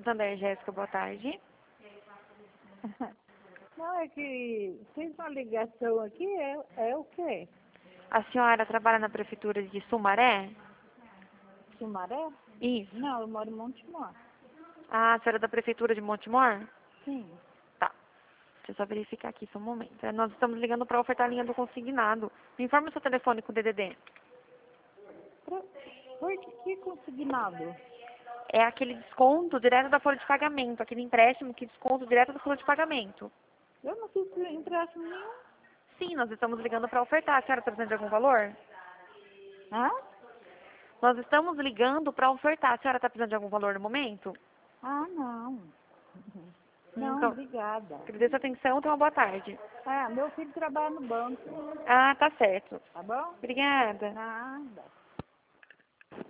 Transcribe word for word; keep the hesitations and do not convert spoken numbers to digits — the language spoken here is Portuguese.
Santander, Jéssica, boa tarde. Não, é que fez uma ligação aqui, é, é o quê? A senhora trabalha na prefeitura de Sumaré? Sumaré? Isso. Não, eu moro em Montemor. Ah, a senhora é da prefeitura de Montemor? Sim. Tá. Deixa eu só verificar aqui só um momento. É, nós estamos ligando para ofertar a linha do consignado. Me informa o seu telefone com o D D D. Pra, por que, que consignado? É aquele desconto direto da folha de pagamento, aquele empréstimo que desconto direto da folha de pagamento. Eu não fiz empréstimo nenhum. Sim, nós estamos ligando para ofertar. A senhora está precisando de algum valor? Hã? Nós estamos ligando para ofertar. A senhora está precisando de algum valor no momento? Ah, não. Não, Então, obrigada. agradeço a atenção. Tenha uma boa tarde. Ah, meu filho trabalha no banco. Ah, tá certo. Tá bom? Obrigada. Nada.